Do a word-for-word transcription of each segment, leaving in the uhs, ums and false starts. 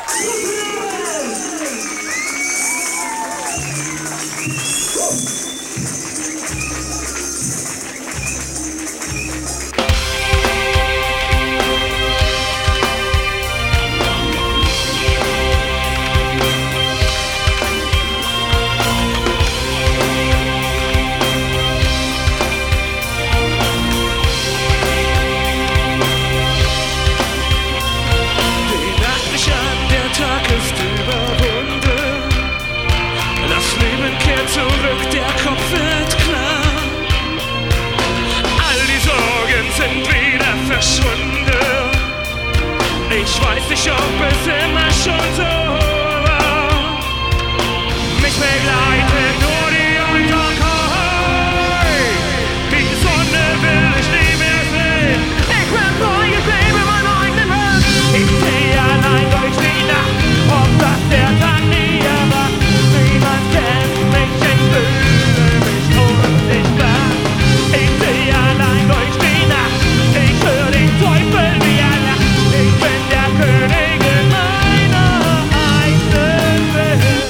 Zurück, der Kopf wird klar. All die Sorgen sind wieder verschwunden. Ich weiß nicht, ob es immer schon so war. Mich begleitet nur die Unterkoi. Die Sonne will ich nie mehr sehen. Ich bin neu, ich lebe mein eigenes Welt. Ich sehe allein durch die Nacht, ob das der Tag nie erwacht. Niemand kennt mich, ich fühle mich unsichtbar. Ich sehe allein durch die Nacht, ich höre den Teufel, wie er lacht. Ich bin der König in meiner eigenen Welt.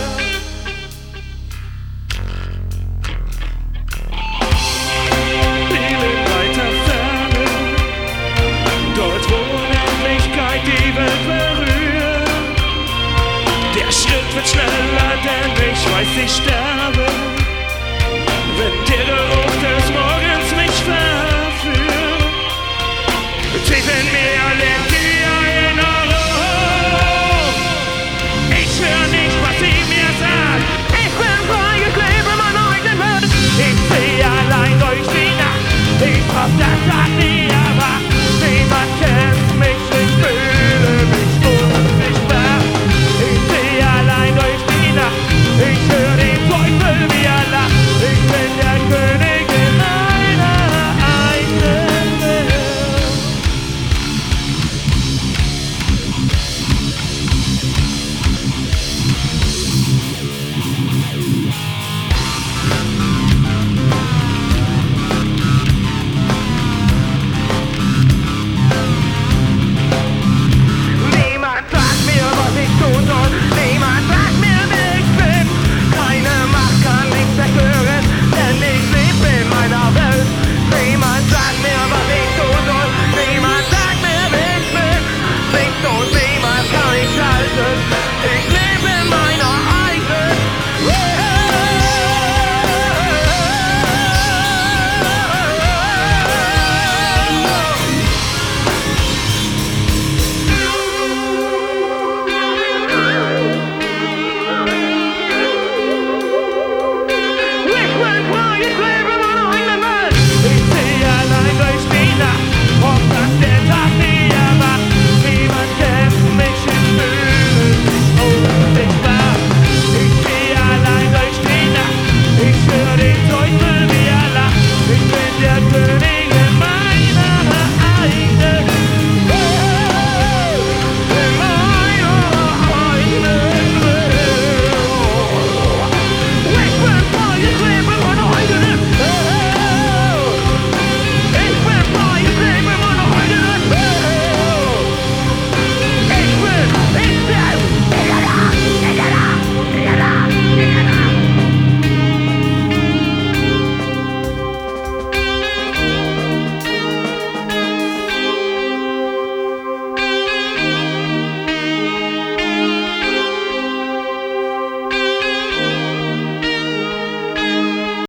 Viel in weiter Ferne, dort wo Unendlichkeit die Welt berührt. Der Schritt wird schneller, denn ich weiß, ich sterbe.